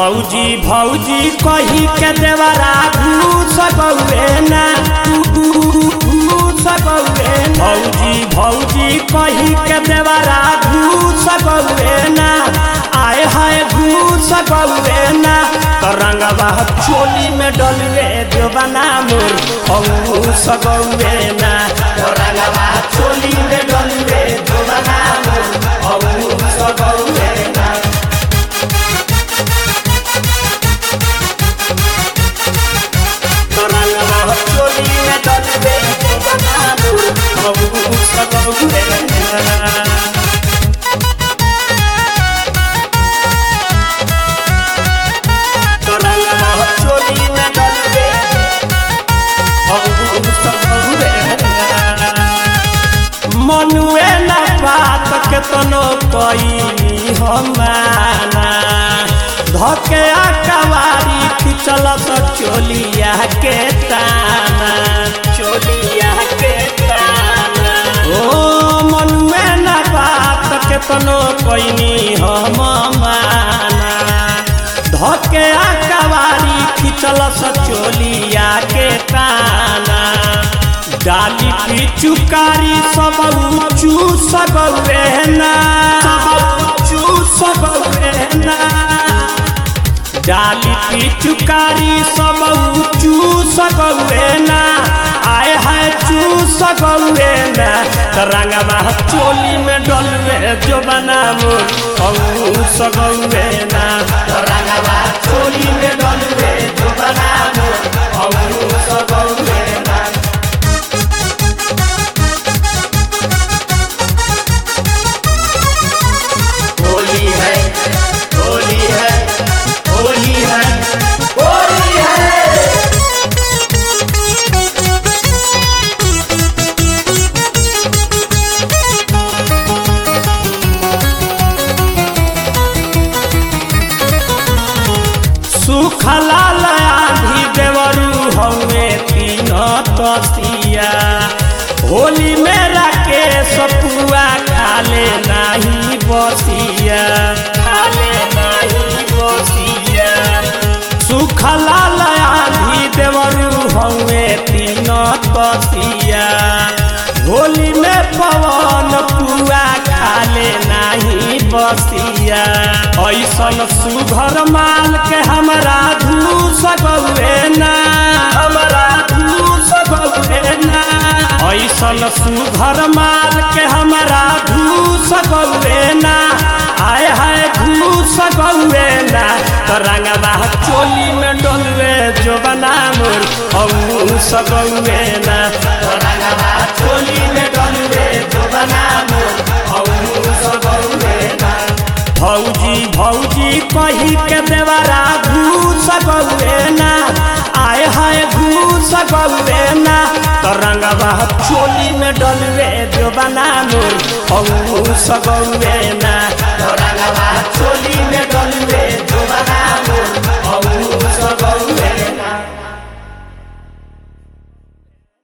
भौजी भौजी कही के देवरा घूस गौए ना भौजी भौजी कही के देवरा घूस गौए ना आए हाय घूस गौए ना रंगवा चोली में डलवे देवना मोर घूस गौए ना रंगवा चोली में डलवे देवना मोर घूस गौए ना चोली में डलवे देवना मोर घूस गौए ना मनुए न बात के तनो कई हमाना धके कवारी खिचल तो चोलिया के ताना ओ मनुए न बात के तनो कई हम माना धके कवारी खिचल तो चोलिया के ताना डाली पिचुकारी सब चूस गौए ना डाली पिचुकारी सब चूस गौए ना आए हाय चूस गौए ना रंगवा चोली में डलवे जो बना घूस गौए ना रंगवा चोली में डलवे जो बना घूस गौए ना सुखला आंधी देवरू हवे तीन तसिया होली में राके सपुआ खाले नहीं बसिया सुखला आंधी देवरू हवे तीन तसिया होली में पवन पुआ खाले नहीं बसिया ऐसन सुघर माल के हमरा घूस गौए ना ऐसन सुघर माल के हमरा घूस गौए ना आए हाय घूस गौए ना रंगवा चोली में डलवे जो बना मोर घूस गौए ना रंगवा चोली में डलवे जो बना मोर घूस गौए ना भौजी भौजी कही के देवरा घूस गौए ना आए हाय घूस गौए ना रंगवा चोली में डलवे जो बना मोर घूस गौए ना रंगवा चोली में डलवे जो बना मोर